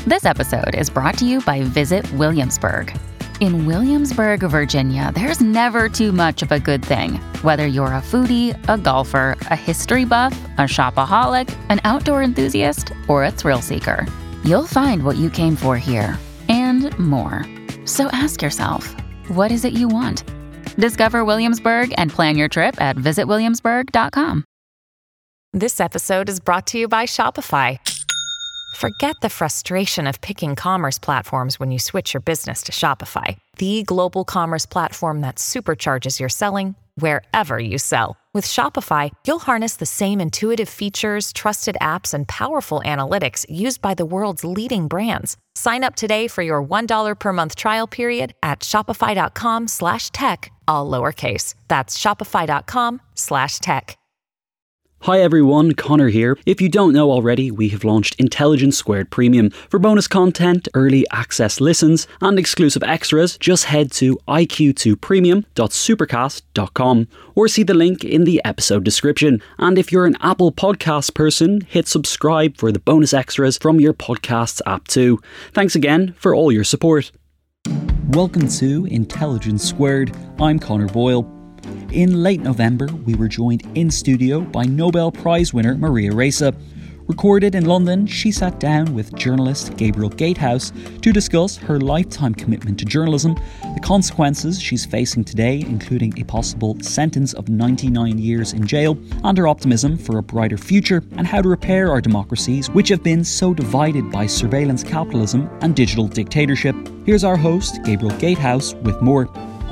This episode is brought to you by Visit Williamsburg. In Williamsburg, Virginia, there's never too much of a good thing. Whether you're a foodie, a golfer, a history buff, a shopaholic, an outdoor enthusiast, or a thrill seeker, you'll find what you came for here and more. So ask yourself, what is it you want? Discover Williamsburg and plan your trip at visitwilliamsburg.com. This episode is brought to you by Shopify. Forget the frustration of picking commerce platforms when you switch your business to Shopify, the global commerce platform that supercharges your selling wherever you sell. With Shopify, you'll harness the same intuitive features, trusted apps, and powerful analytics used by the world's leading brands. Sign up today for your $1 per month trial period at shopify.com/tech, all lowercase. That's shopify.com/tech. Hi everyone, Connor here. If you don't know already, we have launched Intelligence Squared Premium. For bonus content, early access listens, and exclusive extras, just head to iq2premium.supercast.com or see the link in the episode description. And if you're an Apple Podcast person, hit subscribe for the bonus extras from your podcasts app too. Thanks again for all your support. Welcome to Intelligence Squared. I'm Connor Boyle. In late November, we were joined in studio by Nobel Prize winner Maria Ressa. Recorded in London, she sat down with journalist Gabriel Gatehouse to discuss her lifetime commitment to journalism, the consequences she's facing today, including a possible sentence of 99 years in jail, and her optimism for a brighter future, and how to repair our democracies, which have been so divided by surveillance capitalism and digital dictatorship. Here's our host, Gabriel Gatehouse, with more.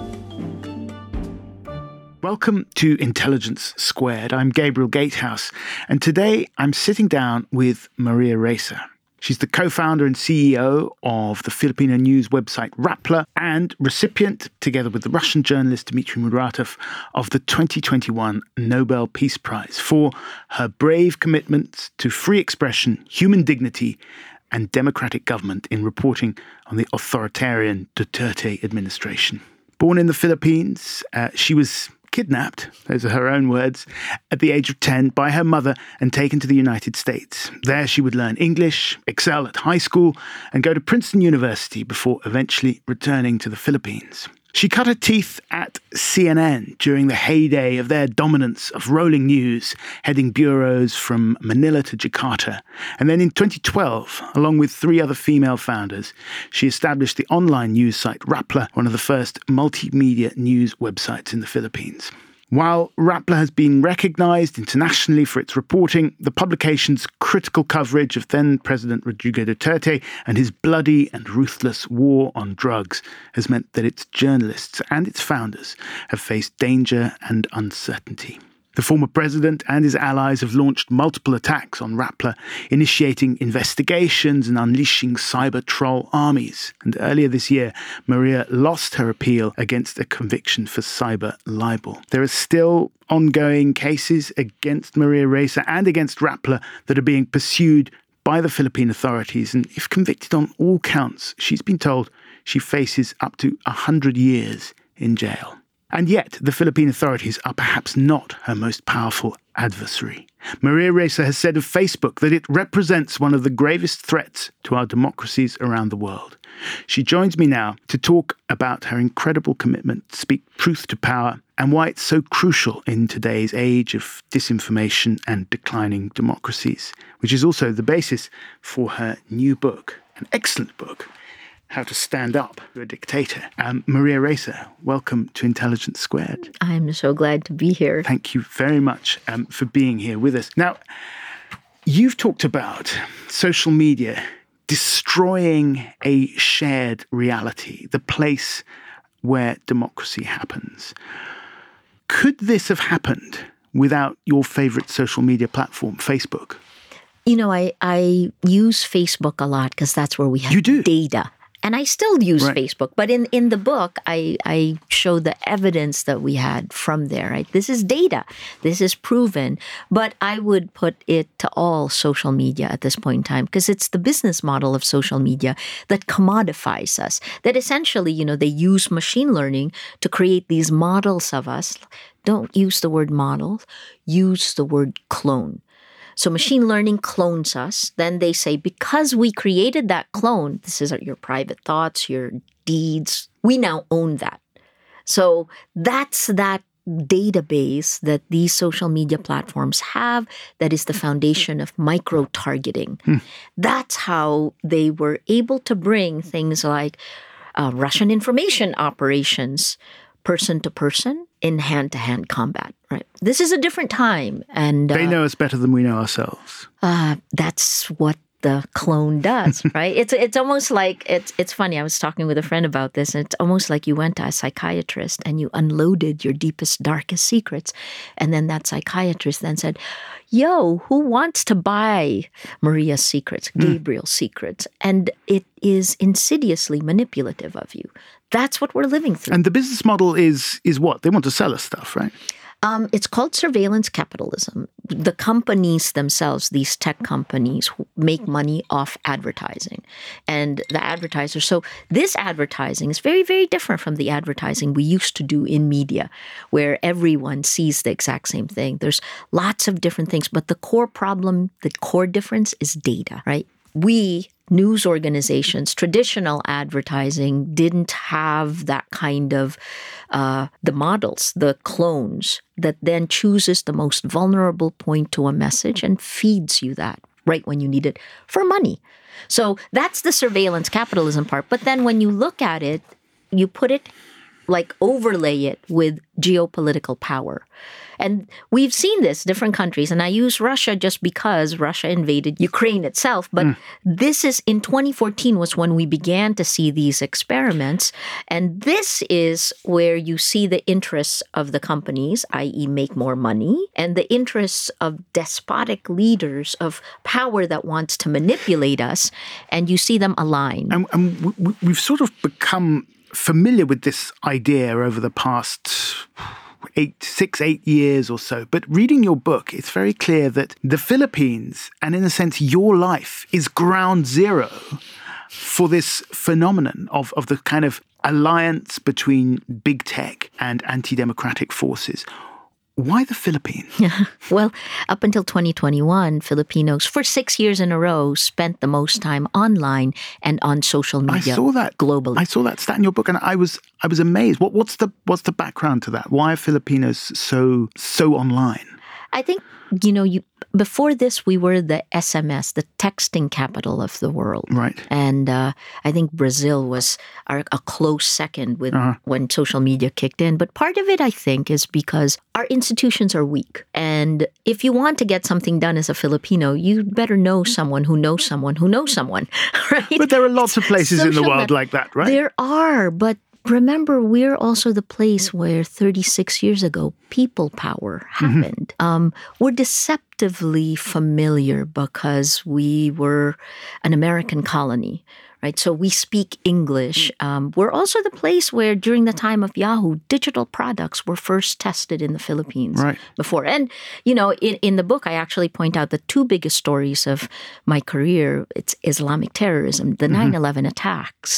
Welcome to Intelligence Squared. I'm Gabriel Gatehouse, and today I'm sitting down with Maria Ressa. She's the co-founder and CEO of the Filipino news website Rappler and recipient, together with the Russian journalist Dmitry Muratov, of the 2021 Nobel Peace Prize for her brave commitments to free expression, human dignity, and democratic government in reporting on the authoritarian Duterte administration. Born in the Philippines, she was kidnapped, those are her own words, at the age of 10 by her mother and taken to the United States. There she would learn English, excel at high school, and go to Princeton University before eventually returning to the Philippines. She cut her teeth at CNN during the heyday of their dominance of rolling news, heading bureaus from Manila to Jakarta. And then in 2012, along with 3 other female founders, she established the online news site Rappler, one of the first multimedia news websites in the Philippines. While Rappler has been recognised internationally for its reporting, the publication's critical coverage of then-President Rodrigo Duterte and his bloody and ruthless war on drugs has meant that its journalists and its founders have faced danger and uncertainty. The former president and his allies have launched multiple attacks on Rappler, initiating investigations and unleashing cyber troll armies. And earlier this year, Maria lost her appeal against a conviction for cyber libel. There are still ongoing cases against Maria Ressa and against Rappler that are being pursued by the Philippine authorities. And if convicted on all counts, she's been told she faces up to 100 years in jail. And yet, the Philippine authorities are perhaps not her most powerful adversary. Maria Ressa has said of Facebook that it represents one of the gravest threats to our democracies around the world. She joins me now to talk about her incredible commitment to speak truth to power and why it's so crucial in today's age of disinformation and declining democracies, which is also the basis for her new book, an excellent book, How to Stand Up to a Dictator. Maria Ressa, welcome to Intelligence Squared. I'm so glad to be here. Thank you very much for being here with us. Now, you've talked about social media destroying a shared reality, the place where democracy happens. Could this have happened without your favorite social media platform, Facebook? You know, I use Facebook a lot because that's where we have data. And I still use Facebook. But in the book, I show the evidence that we had from there, right? This is data. This is proven. But I would put it to all social media at this point in time because it's the business model of social media that commodifies us. That essentially, you know, they use machine learning to create these models of us. Don't use the word model. Use the word clone. So machine learning clones us. Then they say, because we created that clone, this is your private thoughts, your deeds, we now own that. So that's that database that these social media platforms have that is the foundation of micro-targeting. That's how they were able to bring things like Russian information operations person to person in hand-to-hand combat. Right? This is a different time. And they know us better than we know ourselves. That's what the clone does, right? It's almost like, it's funny, I was talking with a friend about this, and it's almost like you went to a psychiatrist and you unloaded your deepest, darkest secrets, and then that psychiatrist then said, yo, who wants to buy Maria's secrets, Gabriel's secrets? And it is insidiously manipulative of you. That's what we're living through. And the business model is what? They want to sell us stuff, right? It's called surveillance capitalism. The companies themselves, these tech companies, make money off advertising. And the advertisers, so this advertising is very, very different from the advertising we used to do in media, where everyone sees the exact same thing. There's lots of different things, but the core problem, the core difference is data, right? We, news organizations, traditional advertising didn't have that kind of the models, the clones that then chooses the most vulnerable point to a message and feeds you that right when you need it for money. So that's the surveillance capitalism part. But then when you look at it, you put it, like overlay it with geopolitical power. And we've seen this, different countries, and I use Russia just because Russia invaded Ukraine itself. But this is, in 2014 was when we began to see these experiments. And this is where you see the interests of the companies, i.e. make more money, and the interests of despotic leaders of power that wants to manipulate us, and you see them align. And we've sort of become familiar with this idea over the past 8 years or so. But reading your book, it's very clear that the Philippines, and in a sense your life, is ground zero for this phenomenon of the kind of alliance between big tech and anti-democratic forces. Why the Philippines? Well, up until 2021, Filipinos, for 6 years in a row, spent the most time online and on social media. I saw that globally. I saw that stat in your book, and I was amazed. What's the background to that? Why are Filipinos so online? I think, before this, we were the SMS, the texting capital of the world. Right. And I think Brazil was a close second with when social media kicked in. But part of it, I think, is because our institutions are weak. And if you want to get something done as a Filipino, you better know someone who knows someone who knows someone, right? But there are lots of places in the world like that, right? There are, but remember, we're also the place where 36 years ago, people power happened. We're deceptively familiar because we were an American colony, right? So we speak English. We're also the place where, during the time of Yahoo, digital products were first tested in the Philippines before. And, in the book, I actually point out the two biggest stories of my career. It's Islamic terrorism, the 9/11 attacks,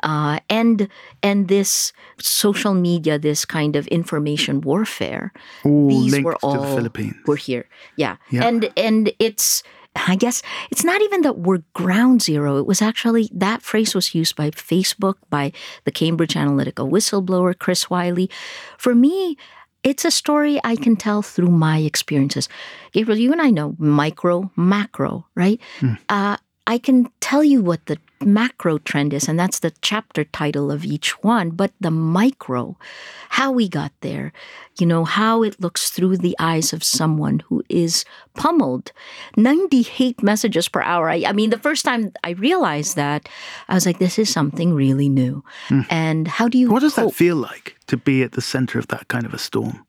and this social media, this kind of information warfare. These were all to the Philippines. We're here. Yeah. And it's, I guess it's not even that we're ground zero. It was actually, that phrase was used by Facebook, by the Cambridge Analytica whistleblower, Chris Wiley. For me, it's a story I can tell through my experiences. Gabriel, you and I know micro, macro, right? I can tell you what the macro trend is, and that's the chapter title of each one, but the micro, how we got there, how it looks through the eyes of someone who is pummeled. 90 hate messages per hour. I mean, the first time I realized that, I was like, this is something really new. And how do you What does that feel like, to be at the center of that kind of a storm?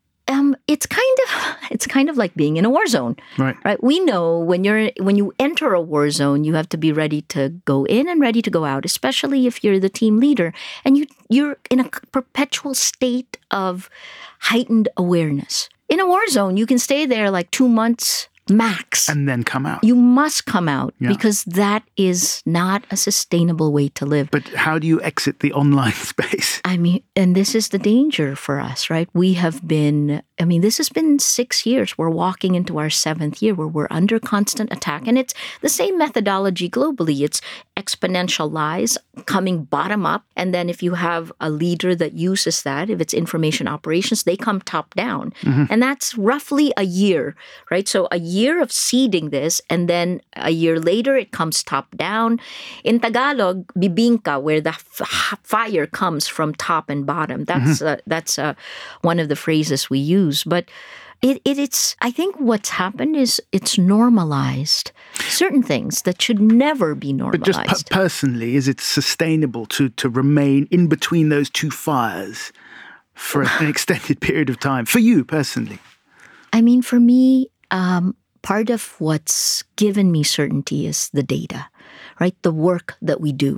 It's kind of like being in a war zone, right? We know when you enter a war zone, you have to be ready to go in and ready to go out, especially if you're the team leader, and you're in a perpetual state of heightened awareness. In a war zone, you can stay there like 2 months Max. And then come out. You must come out because that is not a sustainable way to live. But how do you exit the online space? I mean, and this is the danger for us, right? We have been, this has been 6 years. We're walking into our 7th year where we're under constant attack. And it's the same methodology globally. It's exponential lies coming bottom up. And then if you have a leader that uses that, if it's information operations, they come top down. Mm-hmm. And that's roughly a year, right? So a year of seeding this, and then a year later it comes top down. In Tagalog, bibingka, where the fire comes from top and bottom. That's one of the phrases we use. But it's I think what's happened is it's normalized certain things that should never be normalized. But just personally, is it sustainable to remain in between those two fires for an extended period of time? For you personally? For me, part of what's given me certainty is the data, right? The work that we do.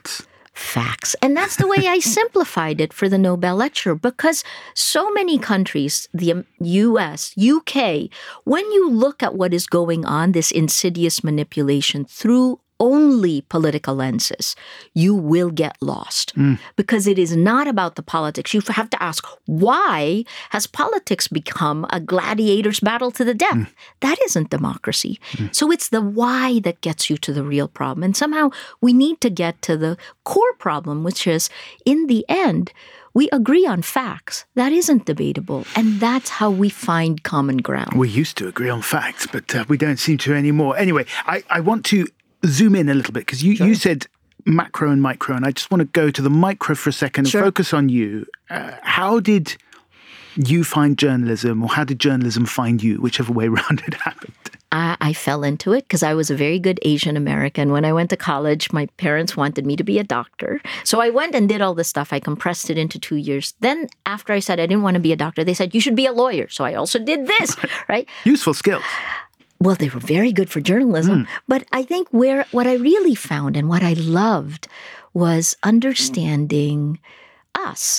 Facts. And that's the way I simplified it for the Nobel lecture, because so many countries, the US, UK, when you look at what is going on, this insidious manipulation through only political lenses, you will get lost because it is not about the politics. You have to ask, why has politics become a gladiator's battle to the death? That isn't democracy. So it's the why that gets you to the real problem. And somehow we need to get to the core problem, which is, in the end, we agree on facts. That isn't debatable. And that's how we find common ground. We used to agree on facts, but we don't seem to anymore. Anyway, I want to zoom in a little bit, because you said macro and micro, and I just want to go to the micro for a second and focus on you. How did you find journalism, or how did journalism find you, whichever way around it happened? I fell into it because I was a very good Asian American. When I went to college, my parents wanted me to be a doctor. So I went and did all this stuff. I compressed it into 2 years. Then after I said I didn't want to be a doctor, they said, you should be a lawyer. So I also did this, right? Useful skills. Well, they were very good for journalism. But I think what I really found and what I loved was understanding us,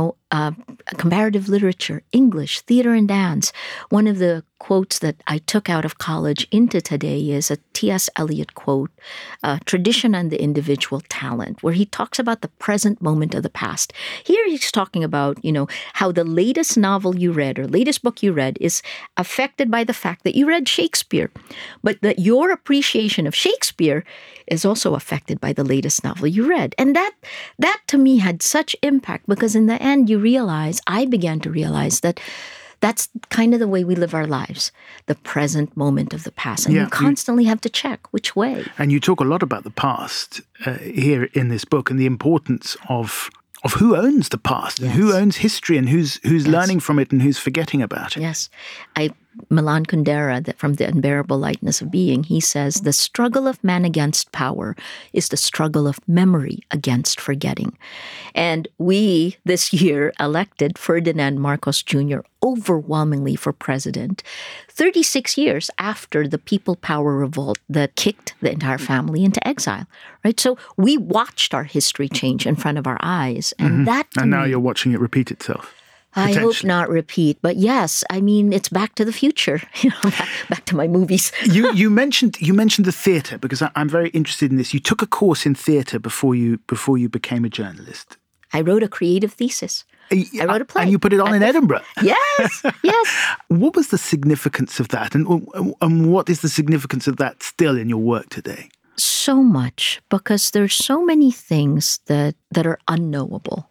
comparative literature, English, theater and dance. One of the quotes that I took out of college into today is a T.S. Eliot quote, Tradition and the Individual Talent, where he talks about the present moment of the past. Here he's talking about, how the latest novel you read or latest book you read is affected by the fact that you read Shakespeare, but that your appreciation of Shakespeare is also affected by the latest novel you read. And that to me had such impact, because in the end I began to realize that that's kind of the way we live our lives, the present moment of the past. And you constantly have to check which way. And you talk a lot about the past here in this book, and the importance of who owns the past, and who owns history, and who's learning from it and who's forgetting about it. Yes. Milan Kundera, from The Unbearable Lightness of Being, he says, the struggle of man against power is the struggle of memory against forgetting. And we, this year, elected Ferdinand Marcos Jr. overwhelmingly for president, 36 years after the People Power Revolt that kicked the entire family into exile, right? So we watched our history change in front of our eyes. And and now you're watching it repeat itself. I hope not repeat, but yes, it's Back to the Future, back to my movies. You mentioned the theatre, because I'm very interested in this. You took a course in theatre before you became a journalist. I wrote a creative thesis. I wrote a play. And you put it on in Edinburgh. Yes. What was the significance of that, and what is the significance of that still in your work today? So much, because there's so many things that are unknowable.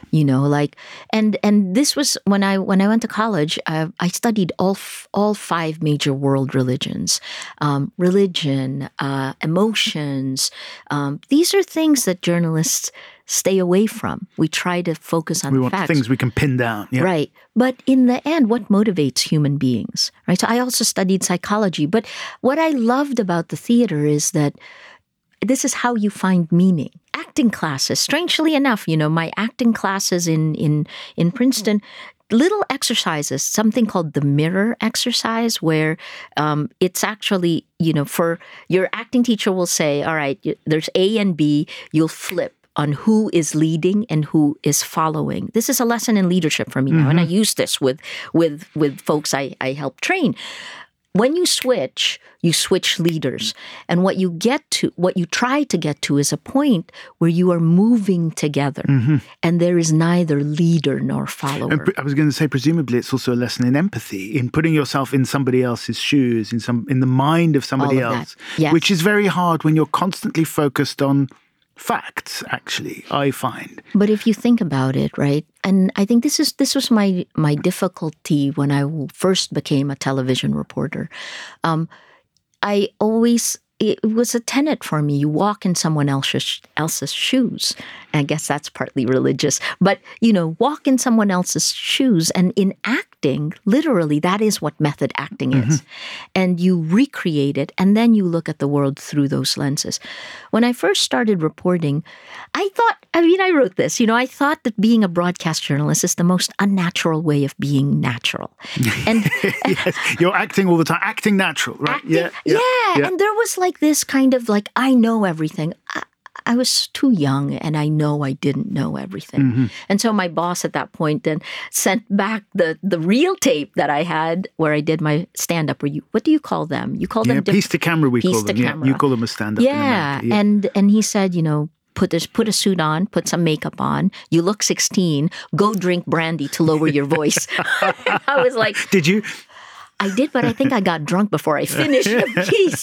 And this was when I went to college. I studied all 5 major world religions, religion, emotions. These are things that journalists stay away from. We try to focus on facts. We want things we can pin down. Yeah. Right. But in the end, what motivates human beings? Right. So I also studied psychology. But what I loved about the theater is that this is how you find meaning. Acting classes, strangely enough, my acting classes in Princeton, little exercises, something called the mirror exercise, where it's actually, for your acting teacher will say, all right, there's A and B, you'll flip on who is leading and who is following. This is a lesson in leadership for me now, and I use this with folks I help train. when you switch leaders. And what you try to get to is a point where you are moving together and there is neither leader nor follower. And I was going to say, presumably it's also a lesson in empathy, in putting yourself in somebody else's shoes, in the mind of somebody else, yes. Which is very hard when you're constantly focused on facts, actually, I find. But if you think about it, right, and I think this was my difficulty when I first became a television reporter. It was a tenet for me. You walk in someone else's shoes. And I guess that's partly religious. But, walk in someone else's shoes. And in acting, literally, that is what method acting is. And you recreate it, and then you look at the world through those lenses. When I first started reporting, I wrote this, I thought that being a broadcast journalist is the most unnatural way of being natural. And yes, you're acting all the time, acting natural, right? Yeah. And there was this kind of I know everything. I was too young, and I know I didn't know everything. And so my boss at that point then sent back the real tape that I had where I did my stand-up. What do you call them? You call them piece to camera. We call them. Camera. You call them a stand-up. Yeah, in America. And he said, put a suit on, put some makeup on. You look 16. Go drink brandy to lower your voice. I was like, did you? I did, but I think I got drunk before I finished the piece.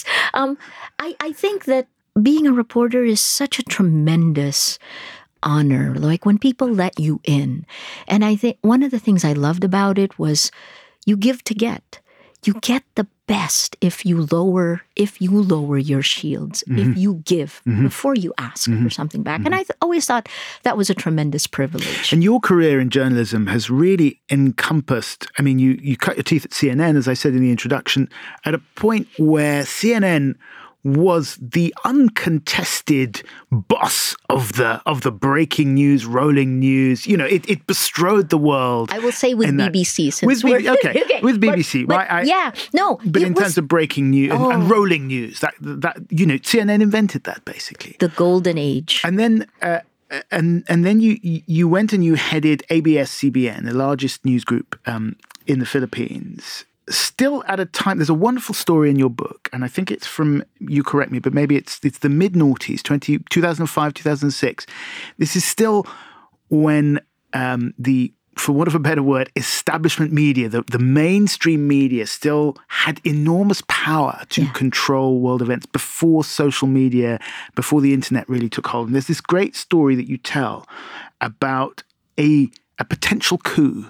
I think that being a reporter is such a tremendous honor, when people let you in. And I think one of the things I loved about it was you give to get. You get the best if you lower your shields, if you give before you ask for something back. And I always thought that was a tremendous privilege. And your career in journalism has really encompassed, you cut your teeth at CNN, as I said in the introduction, at a point where CNN was the uncontested boss of the breaking news, rolling news. It bestrode the world. I will say with BBC. With BBC, but, right? But in terms of breaking news and rolling news, that CNN invented that basically. The golden age. And then. And then you went and you headed ABS-CBN, the largest news group in the Philippines. Still at a time, there's a wonderful story in your book, and I think it's from, you correct me, but maybe it's the mid-noughties, 2005, 2006. This is still when for want of a better word, establishment media, the mainstream media still had enormous power to control world events before social media, before the internet really took hold. And there's this great story that you tell about a potential coup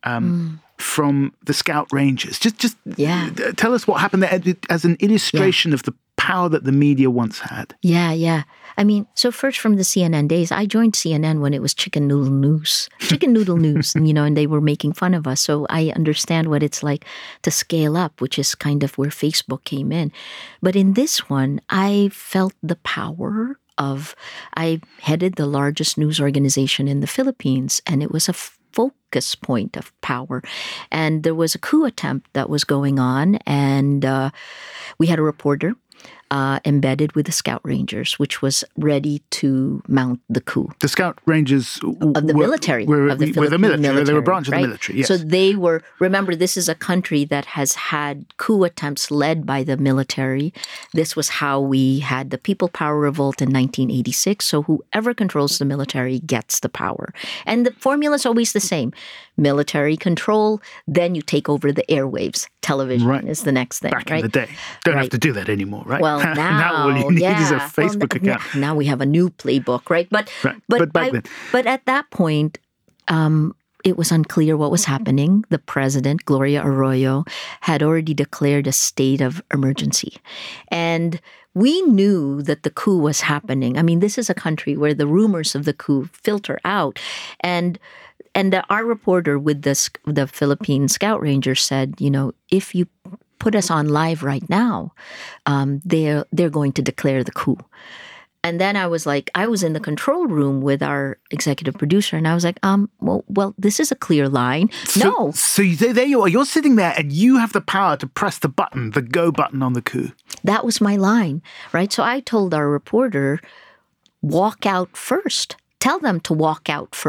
from the Scout Rangers. Just tell us what happened there as an illustration of the power that the media once had. Yeah. So first from the CNN days, I joined CNN when it was Chicken Noodle News, and they were making fun of us. So I understand what it's like to scale up, which is kind of where Facebook came in. But in this one, I felt the power I headed the largest news organization in the Philippines, and it was a focus point of power. And there was a coup attempt that was going on, and we had a reporter embedded with the Scout Rangers, which was ready to mount the coup. The Scout Rangers of the military. Were the military. They were a branch of the military, yes. So they were, remember, this is a country that has had coup attempts led by the military. This was how we had the People Power Revolt in 1986. So whoever controls the military gets the power. And the formula is always the same. Military control, then you take over the airwaves. Television is the next thing, Back in the day. Don't have to do that anymore, right? Well, now all you need is a Facebook account. Now we have a new playbook, right? But back then. But at that point, it was unclear what was happening. The president, Gloria Arroyo, had already declared a state of emergency. And we knew that the coup was happening. This is a country where the rumors of the coup filter out. And our reporter with the Philippine Scout Rangers said, if you put us on live right now, they're going to declare the coup. And then I was in the control room with our executive producer, and I was like, well, this is a clear line. No. So there you are. You're sitting there, and you have the power to press the button, the go button on the coup. That was my line, right? So I told our reporter, walk out first. Tell them to walk out first.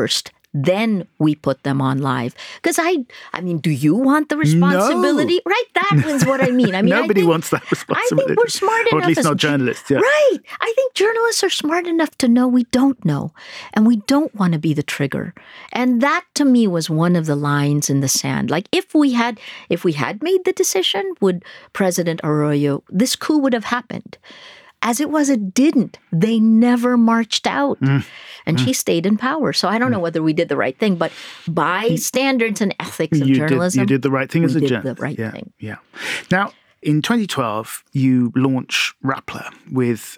Then we put them on live. Because I mean, do you want the responsibility? No. Right, that was what I mean. Nobody wants that responsibility. I think we're smart enough. Or at least not journalists. Yeah. Right. I think journalists are smart enough to know we don't know. And we don't want to be the trigger. And that to me was one of the lines in the sand. Like if we had made the decision, would President Arroyo, this coup would have happened. As it was, it didn't. They never marched out. And she stayed in power. So I don't know whether we did the right thing, but by standards and ethics of journalism, you did the right thing as a journalist. We did the right thing. Yeah. Now, in 2012, you launch Rappler with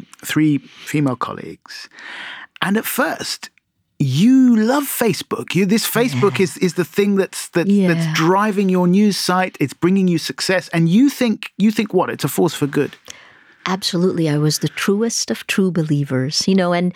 3 female colleagues. And at first, you love Facebook. This Facebook is the thing that's driving your news site. It's bringing you success. And you think what? It's a force for good. Absolutely. I was the truest of true believers, and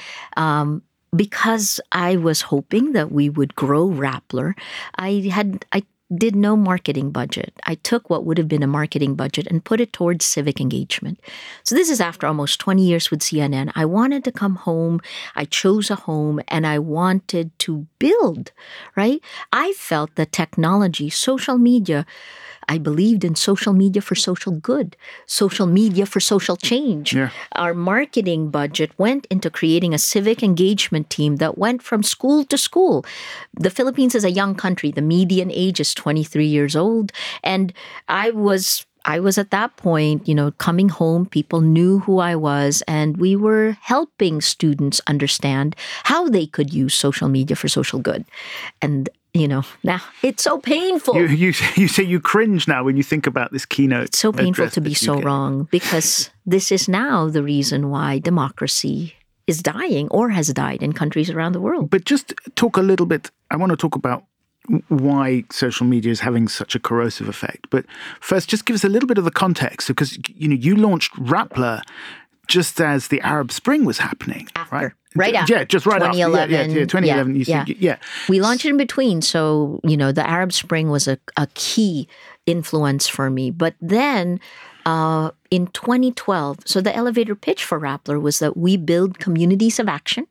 because I was hoping that we would grow Rappler, I did no marketing budget. I took what would have been a marketing budget and put it towards civic engagement. So this is after almost 20 years with CNN. I wanted to come home. I chose a home and I wanted to build, right? I felt that technology, social media, I believed in social media for social good, social media for social change. Yeah. Our marketing budget went into creating a civic engagement team that went from school to school. The Philippines is a young country. The median age is 23 years old. And I was at that point, coming home, people knew who I was, and we were helping students understand how they could use social media for social good. And now it's so painful. You say you cringe now when you think about this keynote. It's so painful to be so wrong, because this is now the reason why democracy is dying or has died in countries around the world. But just talk a little bit, I want to talk about why social media is having such a corrosive effect. But first, just give us a little bit of the context, because you launched Rappler just as the Arab Spring was happening, right? Right after. Yeah, just right 2011. after. Yeah, 2011. Yeah. We launched it in between. So, the Arab Spring was a key influence for me. But then in 2012, so the elevator pitch for Rappler was that we build communities of action,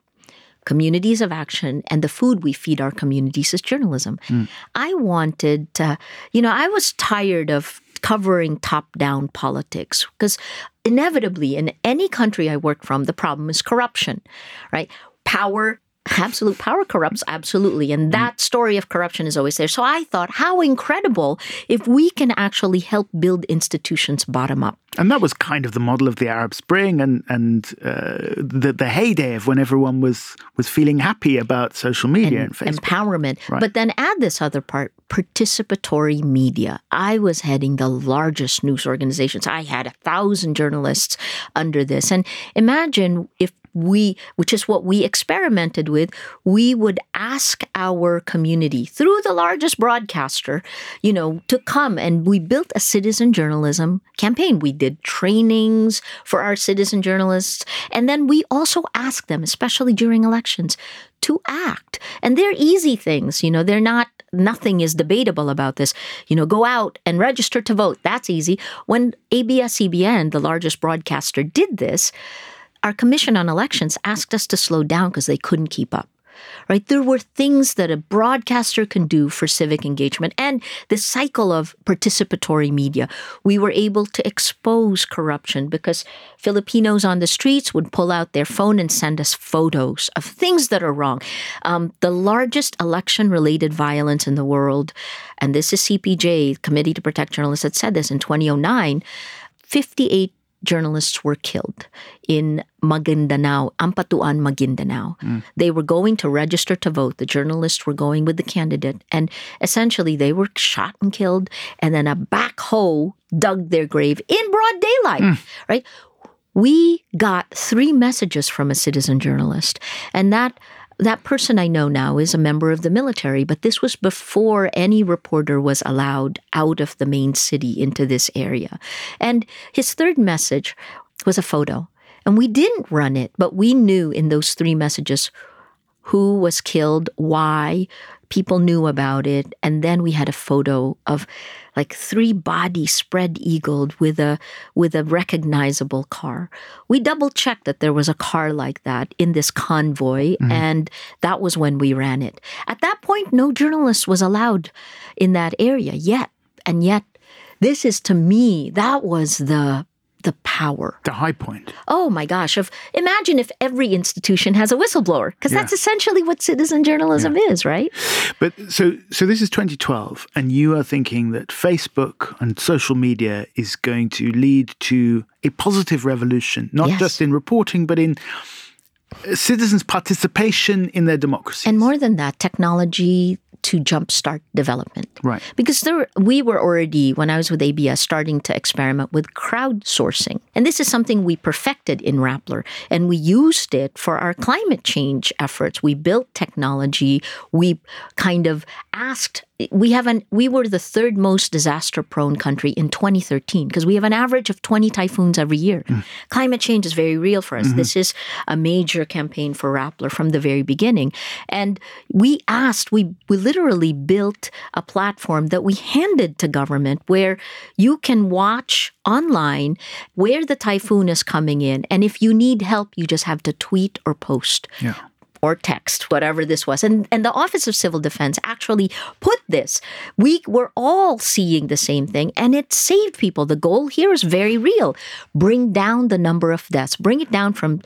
and the food we feed our communities is journalism. I wanted to, I was tired of covering top-down politics, because inevitably in any country I work from, the problem is corruption, right? Absolute power corrupts, absolutely. And that story of corruption is always there. So I thought, how incredible if we can actually help build institutions bottom up. And that was kind of the model of the Arab Spring and the heyday of when everyone was feeling happy about social media and Facebook. Empowerment. Right. But then add this other part, participatory media. I was heading the largest news organizations. I had 1,000 journalists under this. And imagine if which is what we experimented with, we would ask our community through the largest broadcaster, to come, and we built a citizen journalism campaign. We did trainings for our citizen journalists, and then we also asked them, especially during elections, to act. And they're easy things, they're not, nothing is debatable about this. Go out and register to vote. That's easy. When ABS-CBN, the largest broadcaster, did this, our Commission on Elections asked us to slow down because they couldn't keep up, right? There were things that a broadcaster can do for civic engagement, and the cycle of participatory media. We were able to expose corruption because Filipinos on the streets would pull out their phone and send us photos of things that are wrong. The largest election-related violence in the world, and this is CPJ, Committee to Protect Journalists, that said this in 2009, 58 journalists were killed in Maguindanao, Ampatuan, Maguindanao. They were going to register to vote. The journalists were going with the candidate, and essentially they were shot and killed, and then a backhoe dug their grave in broad daylight, right? We got 3 messages from a citizen journalist, and that person I know now is a member of the military, but this was before any reporter was allowed out of the main city into this area. And his 3rd message was a photo. And we didn't run it, but we knew in those 3 messages who was killed, why, people knew about it, and then we had a photo of like 3 bodies spread-eagled with a recognizable car. We double-checked that there was a car like that in this convoy, and that was when we ran it. At that point, no journalist was allowed in that area yet. And yet, this is, to me, that was the power. The high point. Oh my gosh. Imagine if every institution has a whistleblower, because that's essentially what citizen journalism is, right? But so this is 2012, and you are thinking that Facebook and social media is going to lead to a positive revolution, not just in reporting, but in citizens' participation in their democracy. And more than that, technology to jumpstart development. Right. Because we were already, when I was with ABS, starting to experiment with crowdsourcing. And this is something we perfected in Rappler. And we used it for our climate change efforts. We built technology. We kind of asked, we were the 3rd most disaster-prone country in 2013 because we have an average of 20 typhoons every year. Climate change is very real for us. This is a major campaign for Rappler from the very beginning. And we literally built a platform that we handed to government where you can watch online where the typhoon is coming in. And if you need help, you just have to tweet or post. Yeah. Or text, whatever this was. And the Office of Civil Defense actually put this. We were all seeing the same thing, and it saved people. The goal here is very real. Bring down the number of deaths. Bring it down from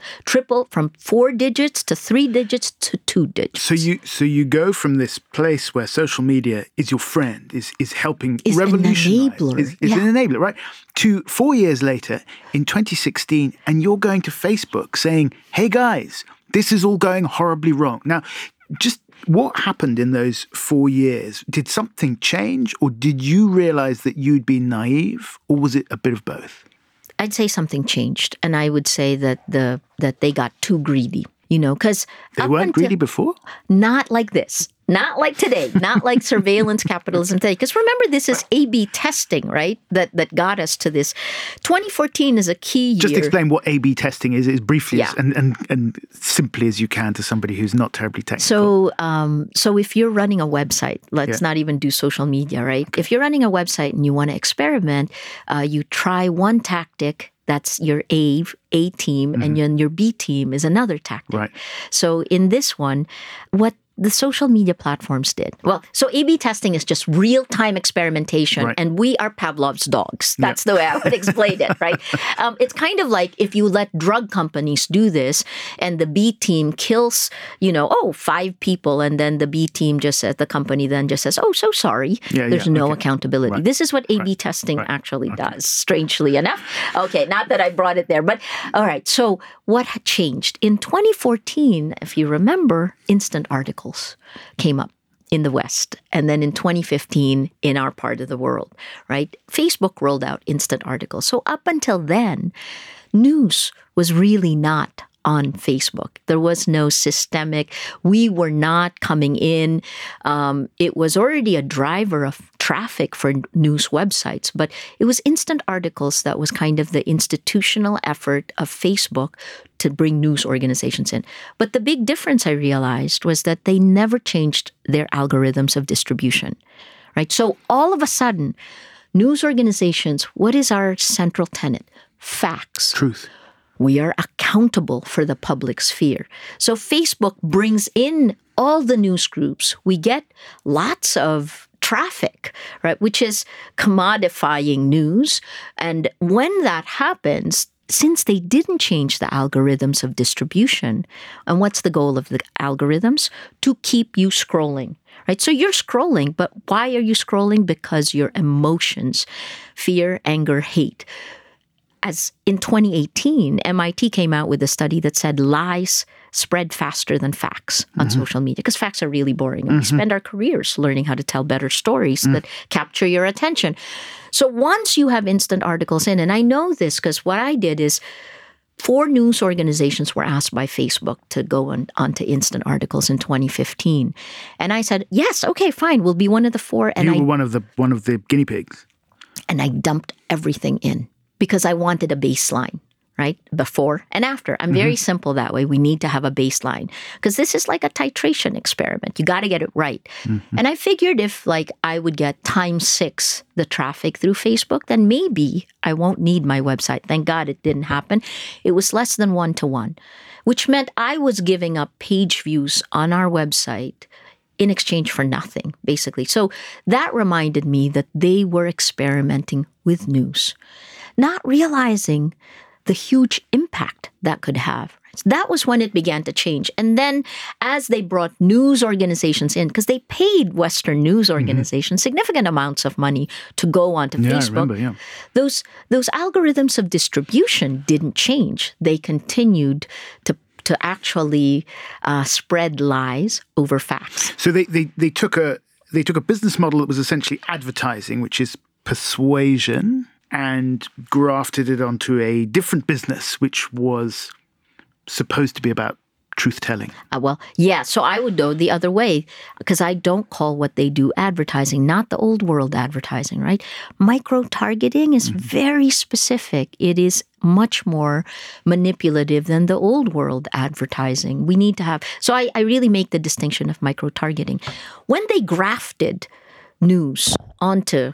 4 digits to 3 digits to 2 digits. So you go from this place where social media is your friend, is helping revolutionize. Is an enabler, right? To 4 years later, in 2016, and you're going to Facebook saying, hey guys, this is all going horribly wrong. Now, just what happened in those 4 years? Did something change, or did you realize that you'd been naive, or was it a bit of both? I'd say something changed, and I would say that they got too greedy. Because they weren't greedy before? Not like this. Not like today. Not like surveillance capitalism today. Because remember, this is A/B testing, right? That got us to this. 2014 is a key year. Just explain what A/B testing is briefly and simply as you can to somebody who's not terribly technical. So if you're running a website, let's not even do social media, right? If you're running a website and you want to experiment, you try one tactic. That's your A team, and then your B team is another tactic. Right. So in this one, what the social media platforms did. Well, so A/B testing is just real-time experimentation, and we are Pavlov's dogs. That's the way I would explain it, right? It's kind of like if you let drug companies do this, and the B team kills, 5 people, and then the B team the company then just says, oh, so sorry. There's no accountability. Right. This is what A/B testing actually does, strangely enough. Okay, not that I brought it there, but all right. So what had changed? In 2014, if you remember, instant articles came up in the West. And then in 2015, in our part of the world, right? Facebook rolled out instant articles. So up until then, news was really not on Facebook. There was no systemic. We were not coming in. It was already a driver of traffic for news websites, but it was instant articles that was kind of the institutional effort of Facebook to bring news organizations in. But the big difference I realized was that they never changed their algorithms of distribution, right? So all of a sudden, news organizations, what is our central tenet? Facts. Truth. We are accountable for the public sphere. So Facebook brings in all the news groups. We get lots of traffic, right, which is commodifying news. And when that happens, since they didn't change the algorithms of distribution, and what's the goal of the algorithms? To keep you scrolling, right? So you're scrolling, but why are you scrolling? Because your emotions, fear, anger, hate. As in 2018, MIT came out with a study that said lies spread faster than facts on social media because facts are really boring. And we spend our careers learning how to tell better stories that capture your attention. So once you have instant articles in, and I know this because what I did is 4 news organizations were asked by Facebook to go onto instant articles in 2015. And I said, yes, okay, fine, we'll be one of the 4. And you were one of the guinea pigs. And I dumped everything in. Because I wanted a baseline, right? Before and after. I'm very simple that way. We need to have a baseline because this is like a titration experiment. You got to get it right. And I figured if like I would get times 6 the traffic through Facebook, then maybe I won't need my website. Thank God it didn't happen. It was less than 1-to-1, which meant I was giving up page views on our website in exchange for nothing, basically. So that reminded me that they were experimenting with news, not realizing the huge impact that could have. That was when it began to change. And then as they brought news organizations in, because they paid Western news organizations significant amounts of money to go onto Facebook, I remember, those algorithms of distribution didn't change. They continued to actually spread lies over facts. So they took a business model that was essentially advertising, which is persuasion, and grafted it onto a different business, which was supposed to be about truth-telling. Well, yeah. So I would go the other way because I don't call what they do advertising, not the old world advertising, right? Micro-targeting is very specific. It is much more manipulative than the old world advertising. We need to have... So I really make the distinction of micro-targeting. When they grafted news onto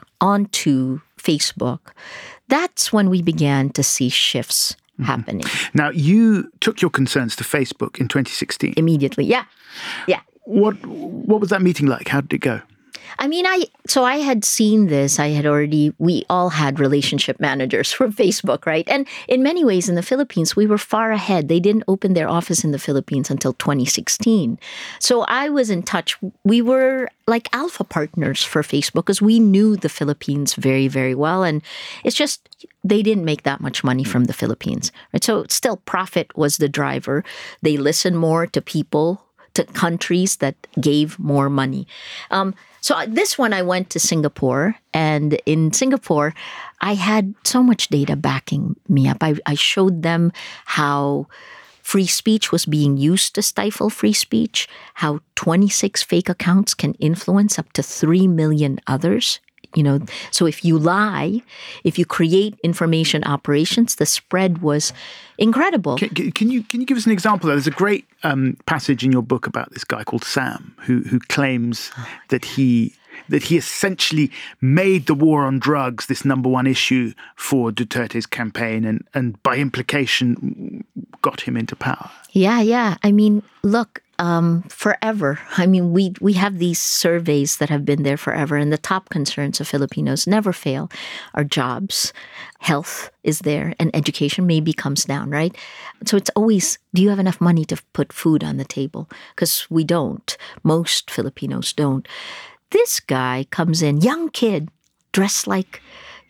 Facebook, that's when we began to see shifts happening. Now, you took your concerns to Facebook in 2016. Immediately, yeah. What was that meeting like? How did it go? I mean, I had seen this. We all had relationship managers for Facebook, right? And in many ways in the Philippines, we were far ahead. They didn't open their office in the Philippines until 2016. So I was in touch. We were like alpha partners for Facebook because we knew the Philippines very, very well. And it's just, they didn't make that much money from the Philippines, right? So still profit was the driver. They listened more to people, to countries that gave more money. So this one, I went to Singapore, and in Singapore, I had so much data backing me up. I showed them how free speech was being used to stifle free speech, how 26 fake accounts can influence up to 3 million others. So if you lie, if you create information operations, the spread was incredible. Can you give us an example? There's a great passage in your book about this guy called Sam, who claims that he essentially made the war on drugs this number one issue for Duterte's campaign, and by implication got him into power. Yeah. I mean, look. Forever. I mean, we have these surveys that have been there forever, and the top concerns of Filipinos never fail are jobs, health is there, and education maybe comes down, right? So it's always, do you have enough money to put food on the table? Because we don't. Most Filipinos don't. This guy comes in, young kid, dressed like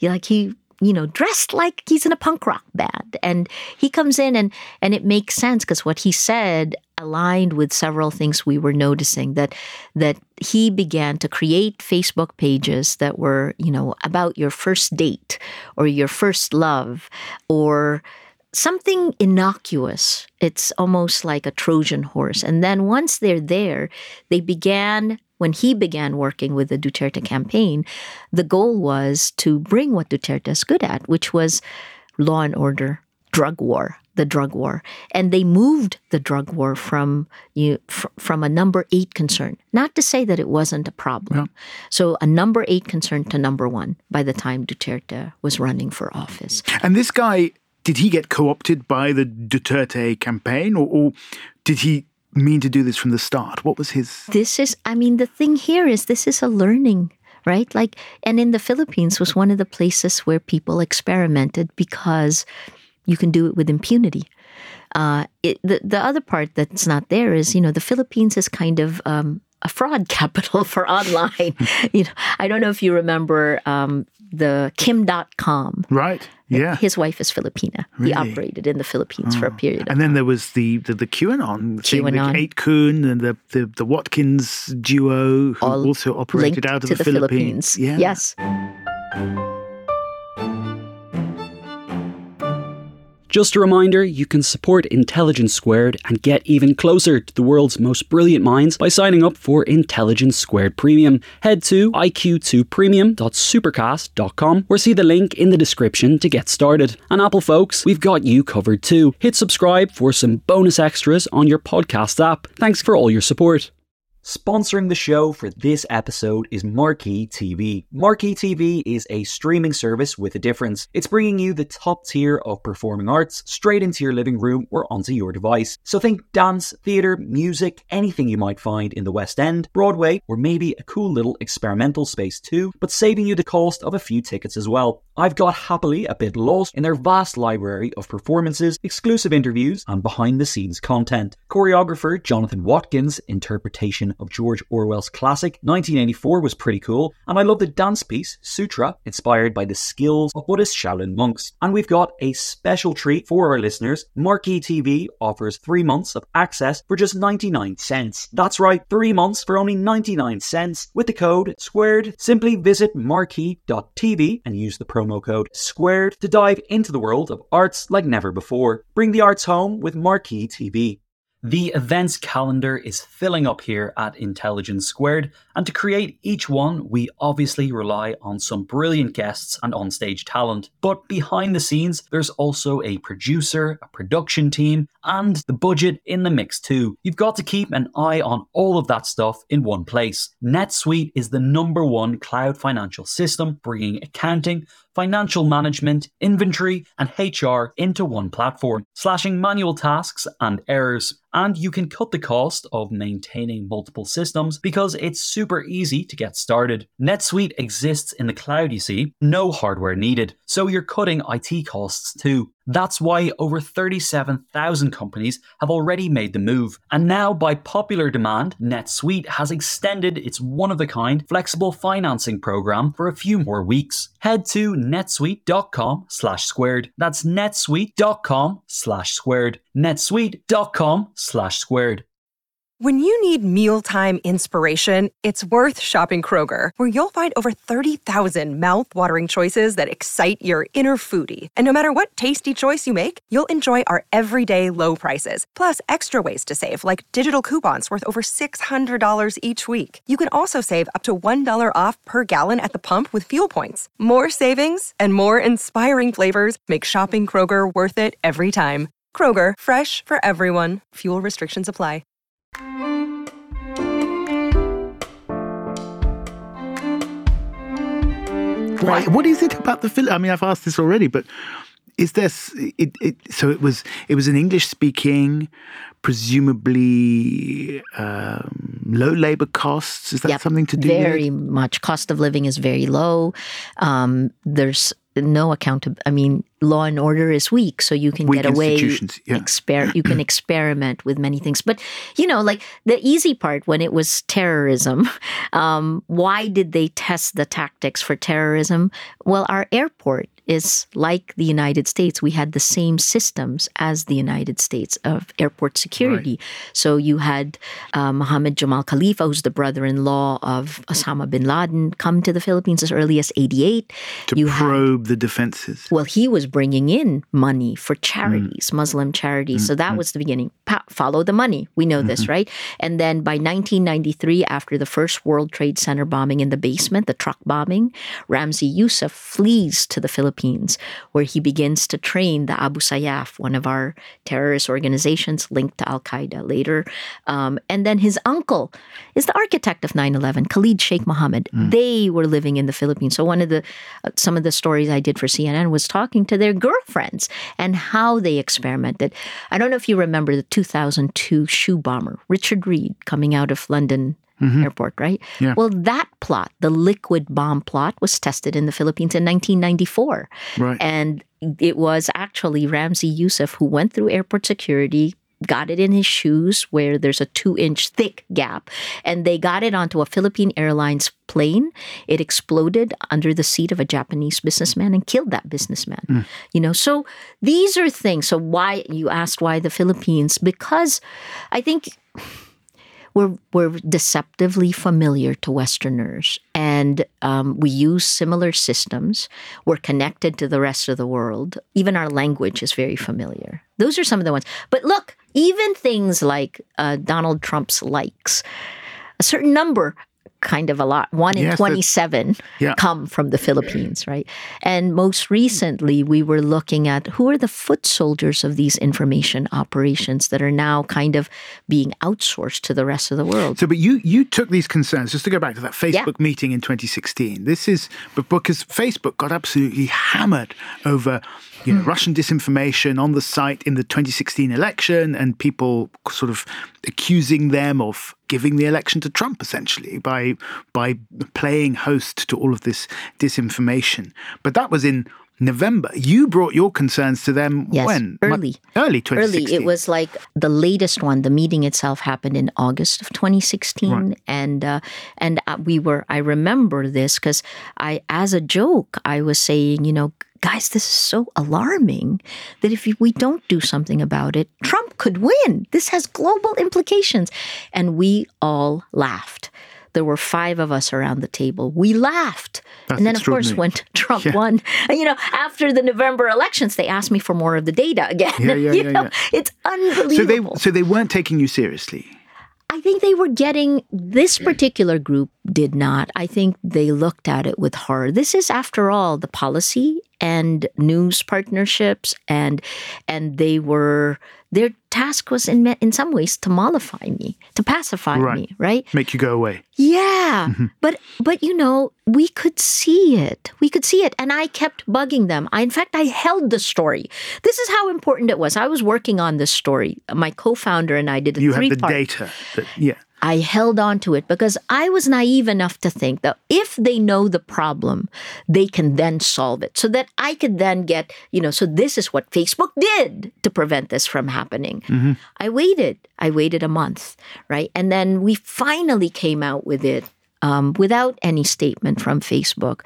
dressed like he's in a punk rock band. And he comes in and it makes sense because what he said aligned with several things we were noticing, that he began to create Facebook pages that were, about your first date or your first love or something innocuous. It's almost like a Trojan horse. And then once they're there, when he began working with the Duterte campaign, the goal was to bring what Duterte is good at, which was law and order, the drug war. And they moved the drug war from a number 8 concern. Not to say that it wasn't a problem. Yeah. So a number 8 concern to number 1 by the time Duterte was running for office. And this guy, did he get co-opted by the Duterte campaign or did he mean to do this from the start? What was his... the thing here is this is a learning, right? And in the Philippines was one of the places where people experimented because you can do it with impunity. The other part that's not there is, the Philippines is kind of a fraud capital for online. I don't know if you remember the Kim.com. Right. Yeah. His wife is Filipina. Really? He operated in the Philippines for a period of time. And then there was the QAnon thing, the 8kun and the Watkins duo who also operated out of the Philippines. Yeah. Yes. Just a reminder, you can support Intelligence Squared and get even closer to the world's most brilliant minds by signing up for Intelligence Squared Premium. Head to iq2premium.supercast.com or see the link in the description to get started. And Apple folks, we've got you covered too. Hit subscribe for some bonus extras on your podcast app. Thanks for all your support. Sponsoring the show for this episode is Marquee TV. Marquee TV is a streaming service with a difference. It's bringing you the top tier of performing arts straight into your living room or onto your device. So think dance, theatre, music, anything you might find in the West End, Broadway, or maybe a cool little experimental space too, but saving you the cost of a few tickets as well. I've got happily a bit lost in their vast library of performances, exclusive interviews, and behind-the-scenes content. Choreographer Jonathan Watkins' interpretation of George Orwell's classic 1984 was pretty cool, and I love the dance piece Sutra, inspired by the skills of Buddhist Shaolin monks. And we've got a special treat for our listeners. Marquee TV offers 3 months of access for just 99 cents. That's right, 3 months for only 99 cents with the code SQUARED. Simply visit marquee.tv and use the promo code SQUARED to dive into the world of arts like never before. Bring the arts home with Marquee TV. The events calendar is filling up here at Intelligence Squared, and to create each one, we obviously rely on some brilliant guests and onstage talent. But behind the scenes, there's also a producer, a production team, and the budget in the mix too. You've got to keep an eye on all of that stuff in one place. NetSuite is the #1 cloud financial system, bringing accounting, financial management, inventory, and HR into one platform, slashing manual tasks and errors. And you can cut the cost of maintaining multiple systems because it's super easy to get started. NetSuite exists in the cloud, you see, no hardware needed, so you're cutting IT costs too. That's why over 37,000 companies have already made the move. And now, by popular demand, NetSuite has extended its one-of-a-kind flexible financing program for a few more weeks. Head to netsuite.com/squared. That's netsuite.com/squared. netsuite.com/squared. When you need mealtime inspiration, it's worth shopping Kroger, where you'll find over 30,000 mouth-watering choices that excite your inner foodie. And no matter what tasty choice you make, you'll enjoy our everyday low prices, plus extra ways to save, like digital coupons worth over $600 each week. You can also save up to $1 off per gallon at the pump with fuel points. More savings and more inspiring flavors make shopping Kroger worth it every time. Kroger, fresh for everyone. Fuel restrictions apply. Why? What is it about the film? I mean, I've asked this already, but is there? So it was an English-speaking, presumably low labor costs. Is that something to do with it? Very much. Cost of living is very low. There's no accountability. I mean, law and order is weak, so you can get away. You can experiment with many things. But, like the easy part when it was terrorism, why did they test the tactics for terrorism? Well, our airport is like the United States. We had the same systems as the United States of airport security. Right. So you had Mohammed Jamal Khalifa, who's the brother-in-law of Osama bin Laden, come to the Philippines as early as 1988. To probe the defenses. Well, he was bringing in money for charities, Muslim charities. So that was the beginning. Follow the money. We know this, right? And then by 1993, after the first World Trade Center bombing in the basement, the truck bombing, Ramzi Youssef flees to the Philippines, where he begins to train the Abu Sayyaf, one of our terrorist organizations linked to Al-Qaeda later. And then his uncle is the architect of 9/11, Khalid Sheikh Mohammed. They were living in the Philippines. So one of the some of the stories I did for CNN was talking to their girlfriends and how they experimented. I don't know if you remember the 2002 shoe bomber, Richard Reed, coming out of London airport, right? Yeah. Well, that plot, the liquid bomb plot, was tested in the Philippines in 1994. Right. And it was actually Ramzi Youssef who went through airport security, got it in his shoes where there's a 2-inch thick gap, and they got it onto a Philippine Airlines plane. It exploded under the seat of a Japanese businessman and killed that businessman. So these are things. So why, you asked why the Philippines? Because I think we're deceptively familiar to Westerners, and we use similar systems. We're connected to the rest of the world. Even our language is very familiar. Those are some of the ones. But look, even things like Donald Trump's likes, a certain number, kind of a lot. 1 in 27 come from the Philippines, right? And most recently, we were looking at who are the foot soldiers of these information operations that are now kind of being outsourced to the rest of the world. So, but you took these concerns, just to go back to that Facebook meeting in 2016. This is because Facebook got absolutely hammered over Russian disinformation on the site in the 2016 election, and people sort of accusing them of giving the election to Trump, essentially, by playing host to all of this disinformation. But that was in November. You brought your concerns to them when? Early 2016. Early. It was like the latest one. The meeting itself happened in August of 2016. Right. And I remember this because as a joke, I was saying, guys, this is so alarming that if we don't do something about it, Trump could win. This has global implications. And we all laughed. There were 5 of us around the table. We laughed. And then, of course, when Trump won, after the November elections, they asked me for more of the data again. It's unbelievable. So they weren't taking you seriously. I think they were getting, this particular group did not. I think they looked at it with horror. This is, after all, the policy and news partnerships, and their task was in some ways to mollify me, to pacify me, right? Make you go away. Yeah. Mm-hmm. But we could see it. And I kept bugging them. In fact, I held the story. This is how important it was. I was working on this story. My co-founder and I did a 3-part. You had the data. I held on to it because I was naive enough to think that if they know the problem, they can then solve it. So that I could then get, so this is what Facebook did to prevent this from happening. Mm-hmm. I waited a month, right? And then we finally came out with it without any statement from Facebook,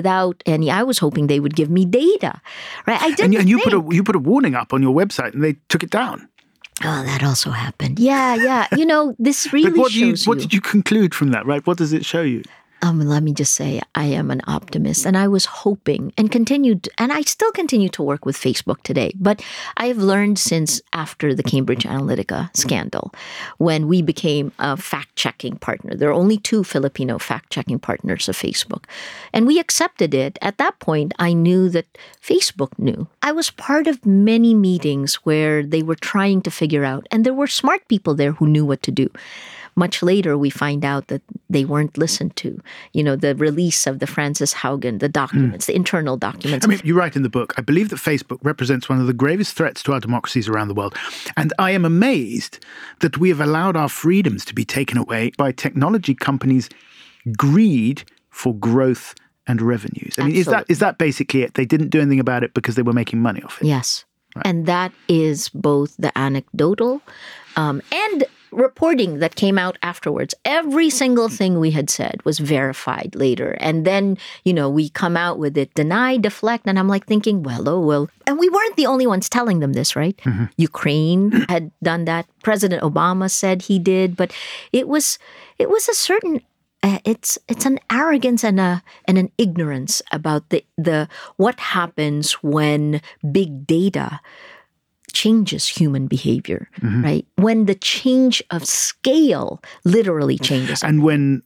I was hoping they would give me data, right? I didn't And you put a warning up on your website and they took it down. Oh, that also happened. Yeah. This really shows you. What did you conclude from that, right? What does it show you? Let me just say, I am an optimist, and I was hoping and I still continue to work with Facebook today. But I have learned since after the Cambridge Analytica scandal, when we became a fact-checking partner. There are only 2 Filipino fact-checking partners of Facebook. And we accepted it. At that point, I knew that Facebook knew. I was part of many meetings where they were trying to figure out, and there were smart people there who knew what to do. Much later, we find out that they weren't listened to. The release of the Frances Haugen, the documents, the internal documents. You write in the book, I believe that Facebook represents one of the gravest threats to our democracies around the world. And I am amazed that we have allowed our freedoms to be taken away by technology companies' greed for growth and revenues. Is that basically it? They didn't do anything about it because they were making money off it. Yes. Right. And that is both the anecdotal and reporting that came out afterwards. Every single thing we had said was verified later. And then, we come out with it, deny, deflect. And I'm like thinking, well. And we weren't the only ones telling them this, right? Mm-hmm. Ukraine had done that. President Obama said he did. But it was a certain... It's an arrogance and an ignorance about the what happens when big data changes human behavior, right? When the change of scale literally changes. And when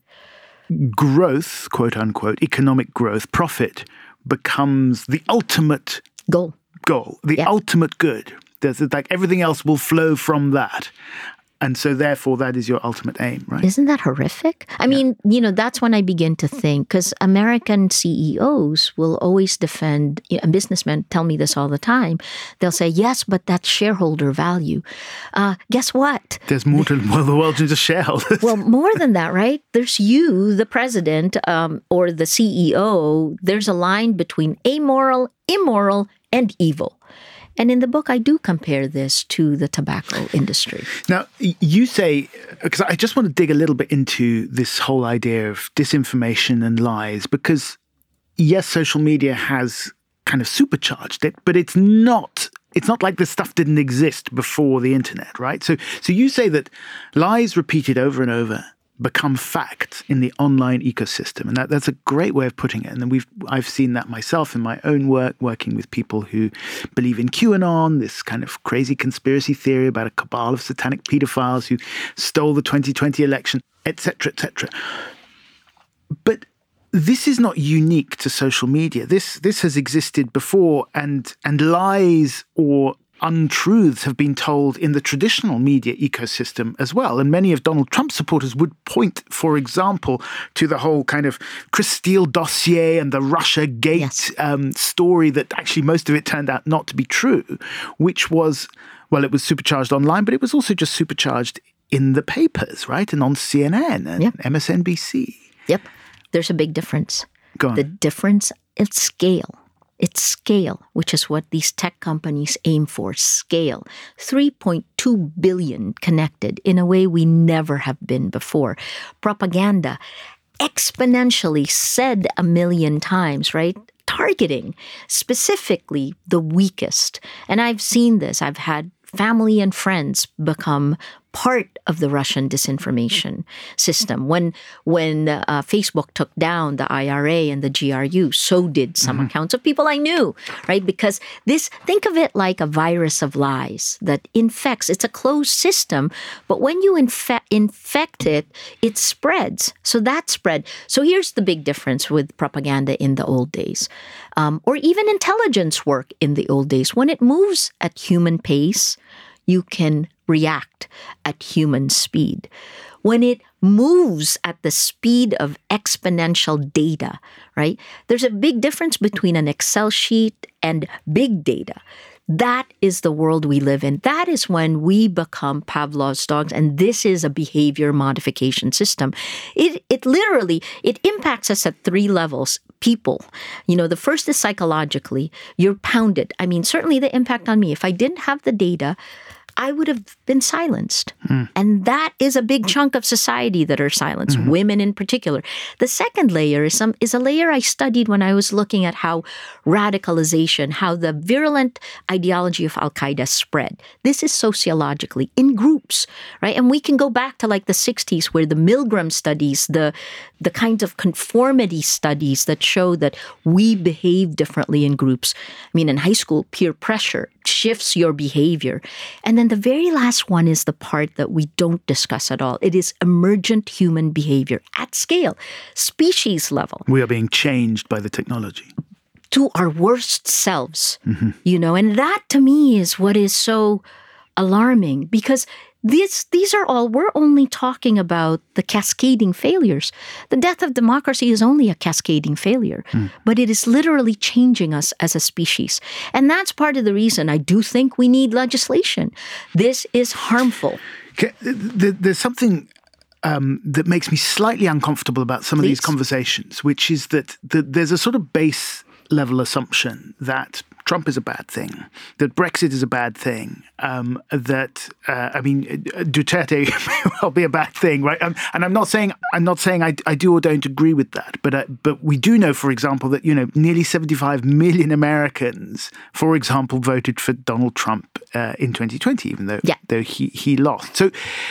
growth, quote unquote, economic growth, profit becomes the ultimate goal, the ultimate good. There's everything else will flow from that. And so, therefore, that is your ultimate aim, right? Isn't that horrific? I mean, that's when I begin to think, because American CEOs will always defend, and businessmen tell me this all the time. They'll say, yes, but that's shareholder value. Guess what? There's more to the world than just shareholders. Well, more than that, right? There's you, the president, or the CEO. There's a line between amoral, immoral, and evil. And in the book, I do compare this to the tobacco industry. Now, you say, because I just want to dig a little bit into this whole idea of disinformation and lies, because yes, social media has kind of supercharged it, but it's not it's not like this stuff didn't exist before the internet, right? So you say that lies repeated over and over become fact in the online ecosystem. And that's a great way of putting it. And then I've seen that myself in my own work, working with people who believe in QAnon, this kind of crazy conspiracy theory about a cabal of satanic pedophiles who stole the 2020 election, etc., etc. But this is not unique to social media. This has existed before, and lies or untruths have been told in the traditional media ecosystem as well. And many of Donald Trump's supporters would point, for example, to the whole kind of Chris Steele dossier and the Russia Gate story that actually most of it turned out not to be true, which was, well, it was supercharged online, but it was also just supercharged in the papers, right? And on CNN and MSNBC. Yep. There's a big difference. Go on. The difference is scale. It's scale, which is what these tech companies aim for, scale. 3.2 billion connected in a way we never have been before. Propaganda exponentially said 1 million times, right? Targeting specifically the weakest. And I've seen this. I've had family and friends become part of the Russian disinformation system. When Facebook took down the IRA and the GRU, so did some accounts of people I knew, right? Because think of it like a virus of lies that infects. It's a closed system, but when you infect it, it spreads. So that spread. So here's the big difference with propaganda in the old days, or even intelligence work in the old days. When it moves at human pace, you can react at human speed. When it moves at the speed of exponential data, right? There's a big difference between an Excel sheet and big data. That is the world we live in. That is when we become Pavlov's dogs, and this is a behavior modification system. It literally impacts us at 3 levels. People, the first is psychologically. You're pounded. I mean, certainly the impact on me. If I didn't have the data, I would have been silenced. And that is a big chunk of society that are silenced, women in particular. The second layer is a layer I studied when I was looking at how radicalization, how the virulent ideology of Al-Qaeda spread. This is sociologically in groups, right? And we can go back to like the 60s where the Milgram studies, the kinds of conformity studies that show that we behave differently in groups. I mean, in high school, peer pressure shifts your behavior. And then the very last one is the part that we don't discuss at all. It is emergent human behavior at scale, species level. We are being changed by the technology. To our worst selves, and that to me is what is so alarming, because these are all, we're only talking about the cascading failures. The death of democracy is only a cascading failure, but it is literally changing us as a species. And that's part of the reason I do think we need legislation. This is harmful. There's something that makes me slightly uncomfortable about some of these conversations, which is that there's a sort of base level assumption that Trump is a bad thing, that Brexit is a bad thing, that Duterte may well be a bad thing, right? And I'm not saying I do or don't agree with that, but we do know, for example, that nearly 75 million Americans, for example, voted for Donald Trump in 2020, even though he lost. So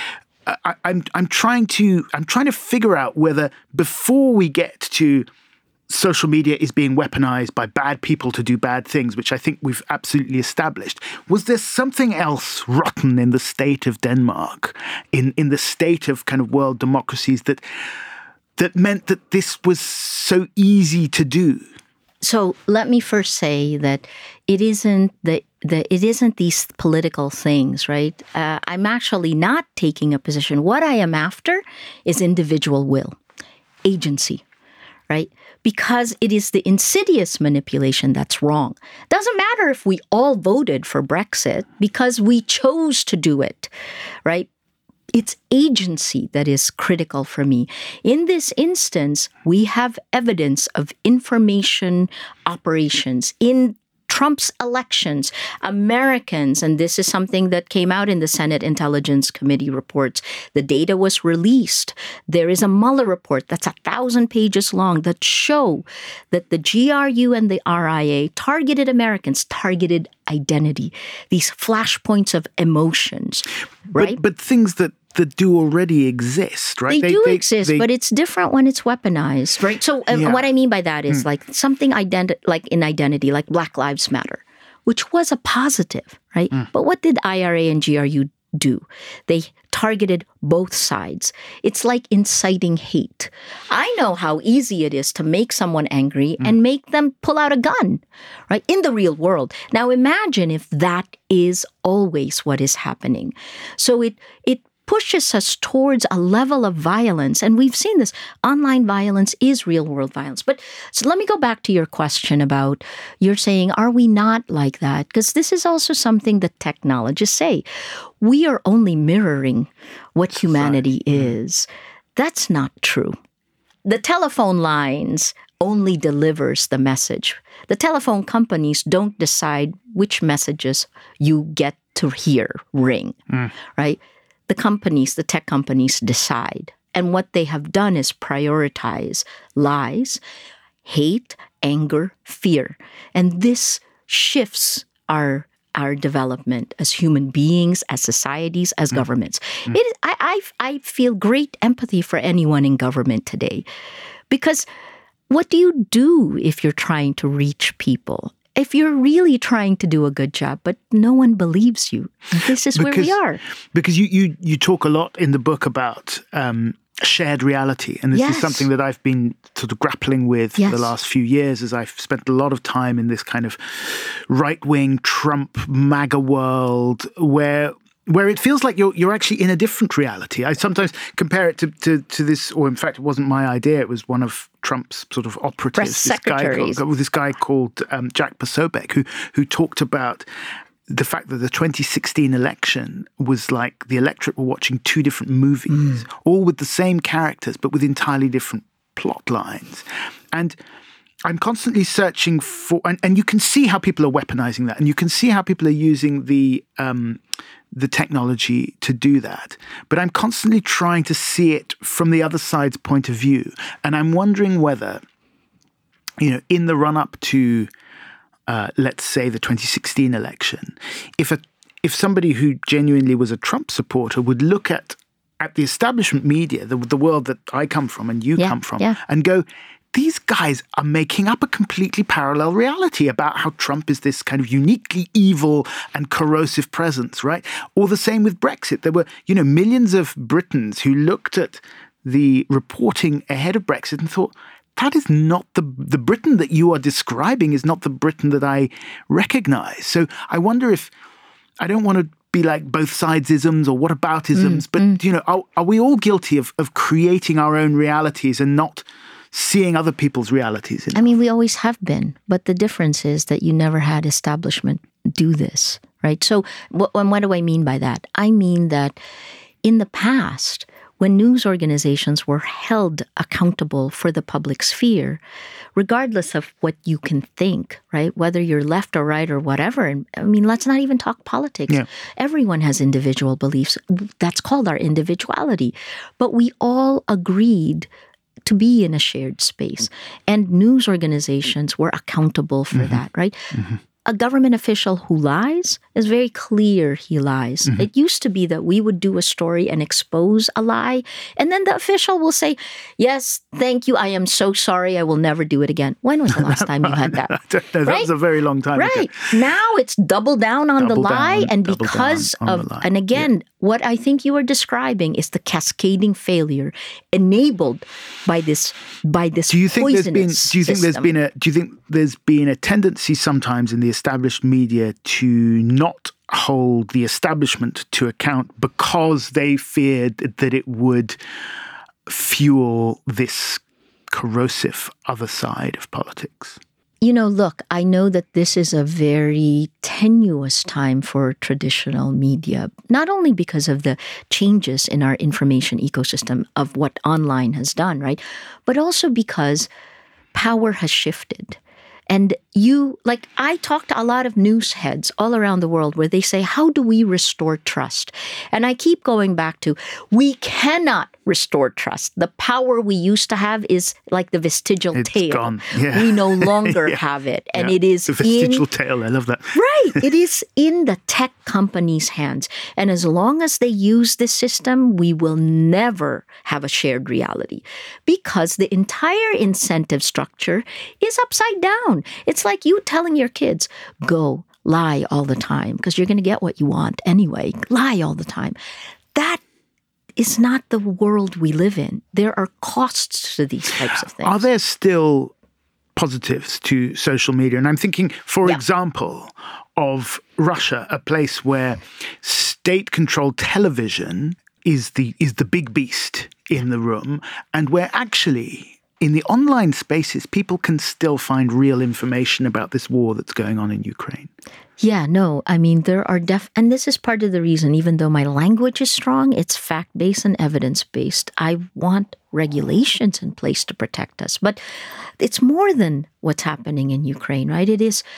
I'm trying to figure out whether before we get to social media is being weaponized by bad people to do bad things, which I think we've absolutely established. Was there something else rotten in the state of Denmark, in the state of kind of world democracies that meant that this was so easy to do? So let me first say that it isn't it isn't these political things, right? I'm actually not taking a position. What I am after is individual will, agency, right? Because it is the insidious manipulation that's wrong. Doesn't matter if we all voted for Brexit because we chose to do it, right? It's agency that is critical for me. In this instance, we have evidence of information operations in Trump's elections, Americans, and this is something that came out in the Senate Intelligence Committee reports, the data was released. There is a Mueller report that's 1,000 pages long that show that the GRU and the RIA targeted Americans, targeted identity, these flashpoints of emotions, right? But things that do already exist, right? They do exist, but it's different when it's weaponized, right? So what I mean by that is like something like in identity, like Black Lives Matter, which was a positive, right? But what did IRA and GRU do? They targeted both sides. It's like inciting hate. I know how easy it is to make someone angry and make them pull out a gun, right? In the real world. Now imagine if that is always what is happening. So it pushes us towards a level of violence. And we've seen this. Online violence is real world violence. But so let me go back to your question about, you're saying, are we not like that? Because this is also something that technologists say. We are only mirroring what humanity is. That's not true. The telephone lines only delivers the message. The telephone companies don't decide which messages you get to hear ring, right? The tech companies decide. And what they have done is prioritize lies, hate, anger, fear. And this shifts our development as human beings, as societies, as governments. I feel great empathy for anyone in government today. Because what do you do if you're trying to reach people? If you're really trying to do a good job, but no one believes you, this is where we are. Because you talk a lot in the book about shared reality. And this is something that I've been sort of grappling with for the last few years, as I've spent a lot of time in this kind of right-wing Trump MAGA world where it feels like you're actually in a different reality. I sometimes compare it to this, or in fact, it wasn't my idea. It was one of Trump's sort of operatives, press secretaries. This guy called Jack Posobiec, who talked about the fact that the 2016 election was like the electorate were watching two different movies, all with the same characters, but with entirely different plot lines. And I'm constantly searching for, and you can see how people are weaponizing that, and you can see how people are using the technology to do that. But I'm constantly trying to see it from the other side's point of view. And I'm wondering whether, in the run-up to, let's say, the 2016 election, if somebody who genuinely was a Trump supporter would look at the establishment media, the world that I come from and you come from, and go, these guys are making up a completely parallel reality about how Trump is this kind of uniquely evil and corrosive presence, right? Or the same with Brexit. There were, millions of Britons who looked at the reporting ahead of Brexit and thought, that is not the Britain that you are describing is not the Britain that I recognize. So I wonder if, I don't want to be like both sides-isms or whataboutisms, but, are we all guilty of creating our own realities and not seeing other people's realities? I mean, we always have been, but the difference is that you never had establishment do this, right? So what do I mean by that? I mean that in the past, when news organizations were held accountable for the public sphere, regardless of what you can think, right? Whether you're left or right or whatever. And I mean, let's not even talk politics. Yeah. Everyone has individual beliefs. That's called our individuality. But we all agreed to be in a shared space. And news organizations were accountable for that, right? A government official who lies is very clear he lies. It used to be that we would do a story and expose a lie, and then the official will say, yes, thank you, I am so sorry, I will never do it again. When was the last time you had that? That was a very long time ago. Right. Now it's double down on the lie, and because of, and again, what I think you are describing is the cascading failure enabled by this poisonous system. Do you think there's been a tendency sometimes in the established media to not hold the establishment to account because they feared that it would fuel this corrosive other side of politics? Look, I know that this is a very tenuous time for traditional media, not only because of the changes in our information ecosystem of what online has done, right? But also because power has shifted. And, I talk to a lot of news heads all around the world where they say, how do we restore trust? And I keep going back to, we cannot restore trust. The power we used to have is like the vestigial tail. It's gone. Yeah. We no longer have it. And it is the vestigial tail. I love that. Right. It is in the tech companies' hands. And as long as they use this system, we will never have a shared reality because the entire incentive structure is upside down. It's like you telling your kids, go lie all the time because you're going to get what you want anyway. Lie all the time. That is not the world we live in. There are costs to these types of things. Are there still positives to social media? And I'm thinking, for example, of Russia, a place where state-controlled television is the big beast in the room, and where actually in the online spaces, people can still find real information about this war that's going on in Ukraine. Yeah, no, I mean, there are and this is part of the reason, even though my language is strong, it's fact-based and evidence-based. I want regulations in place to protect us. But it's more than what's happening in Ukraine, right? It is,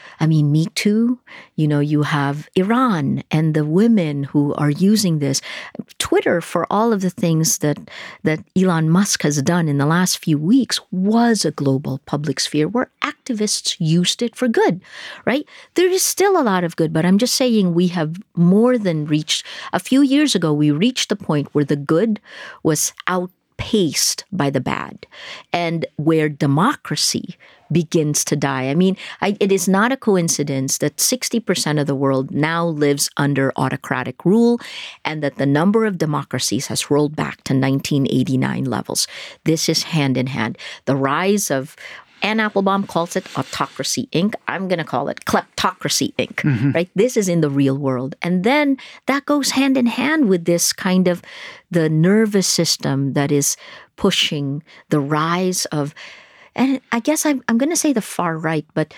Me Too, you have Iran and the women who are using this. Twitter, for all of the things that Elon Musk has done in the last few weeks, was a global public sphere where activists used it for good, right? There is still a lot of good, but I'm just saying we have more than reached. A few years ago, we reached the point where the good was outpaced by the bad, and where democracy begins to die. It is not a coincidence that 60% of the world now lives under autocratic rule and that the number of democracies has rolled back to 1989 levels. This is hand in hand. The rise of, Anne Applebaum calls it Autocracy Inc. I'm going to call it Kleptocracy Inc. Mm-hmm. Right? This is in the real world. And then that goes hand in hand with this kind of the nervous system that is pushing the rise of, and I guess I'm going to say the far right, but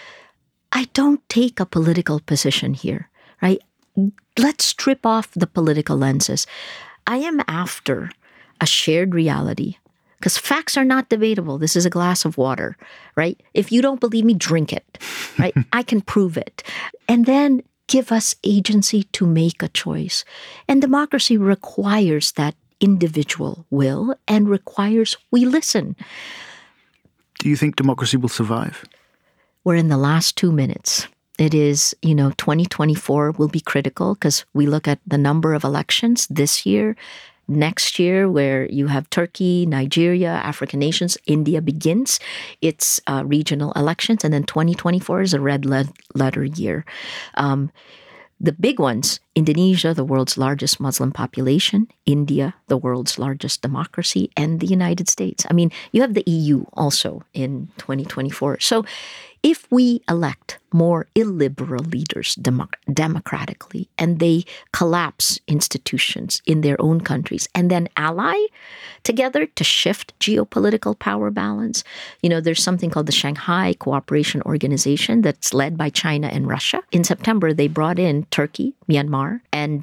I don't take a political position here, right? Let's strip off the political lenses. I am after a shared reality because facts are not debatable. This is a glass of water, right? If you don't believe me, drink it, right? I can prove it. And then give us agency to make a choice. And democracy requires that individual will and requires we listen. Do you think democracy will survive? We're in the last 2 minutes. It is, 2024 will be critical because we look at the number of elections this year, next year, where you have Turkey, Nigeria, African nations, India begins its regional elections, and then 2024 is a red letter year. The big ones, Indonesia, the world's largest Muslim population, India, the world's largest democracy, and the United States. You have the EU also in 2024. So if we elect more illiberal leaders democratically and they collapse institutions in their own countries and then ally together to shift geopolitical power balance, there's something called the Shanghai Cooperation Organization that's led by China and Russia. In September, they brought in Turkey, Myanmar, and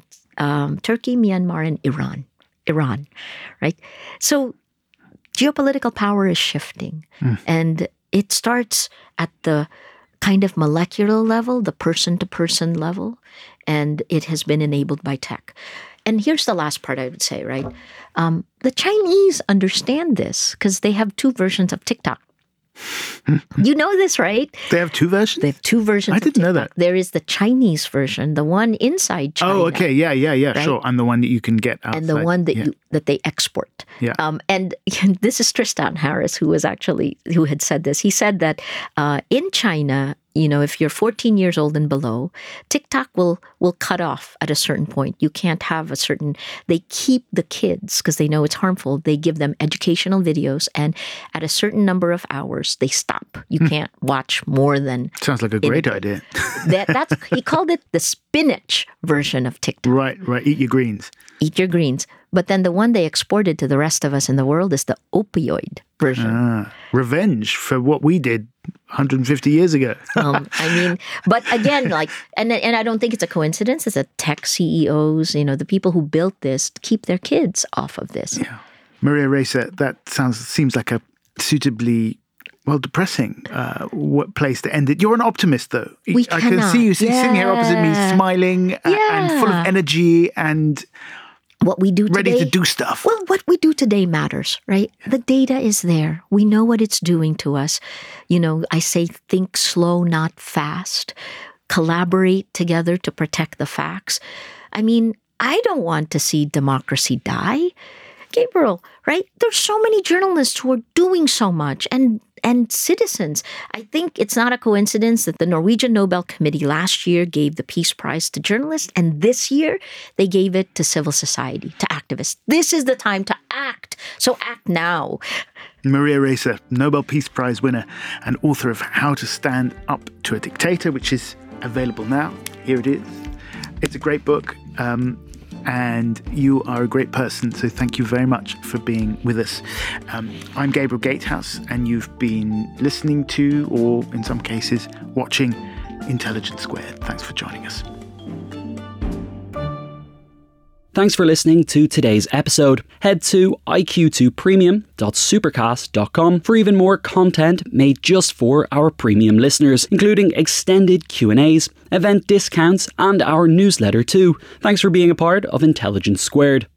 Iran, right? So geopolitical power is shifting. And it starts at the kind of molecular level, the person-to-person level, and it has been enabled by tech. And here's the last part I would say, right? The Chinese understand this because they have 2 versions of TikTok. You know this, right? They have 2 versions? They have 2 versions I didn't know that. There is the Chinese version, the one inside China. Oh, okay. Yeah, right? Sure. And the one that you can get outside. And the one that they export. Yeah. And this is Tristan Harris, who had said this. He said that in China, if you're 14 years old and below, TikTok will cut off at a certain point. You can't have they keep the kids because they know it's harmful. They give them educational videos, and at a certain number of hours, they stop. You can't watch more than... Sounds like a great idea. He called it the spinach version of TikTok. Right. Eat your greens. Eat your greens. But then the one they exported to the rest of us in the world is the opioid version. Revenge for what we did 150 years ago. But again, and I don't think it's a coincidence. It's that tech CEOs, the people who built this, keep their kids off of this. Yeah. Maria Ressa, that seems like a suitably depressing place to end it. You're an optimist, though. I can see you sitting here opposite me, smiling and full of energy and what we do ready today, to do stuff. Well, what we do today matters, right? Yeah. The data is there. We know what it's doing to us. I say think slow, not fast. Collaborate together to protect the facts. I mean, I don't want to see democracy die. Gabriel, right? There's so many journalists who are doing so much and citizens. I think it's not a coincidence that the Norwegian Nobel Committee last year gave the Peace Prize to journalists, and this year they gave it to civil society, to activists. This is the time to act. So act now. Maria Ressa, Nobel Peace Prize winner and author of How to Stand Up to a Dictator, which is available now. Here it is. It's a great book. And you are a great person, so thank you very much for being with us. I'm Gabriel Gatehouse, and you've been listening to, or in some cases, watching Intelligence Squared. Thanks for joining us. Thanks for listening to today's episode. Head to iq2premium.supercast.com for even more content made just for our premium listeners, including extended Q&As, event discounts, and our newsletter too. Thanks for being a part of Intelligence Squared.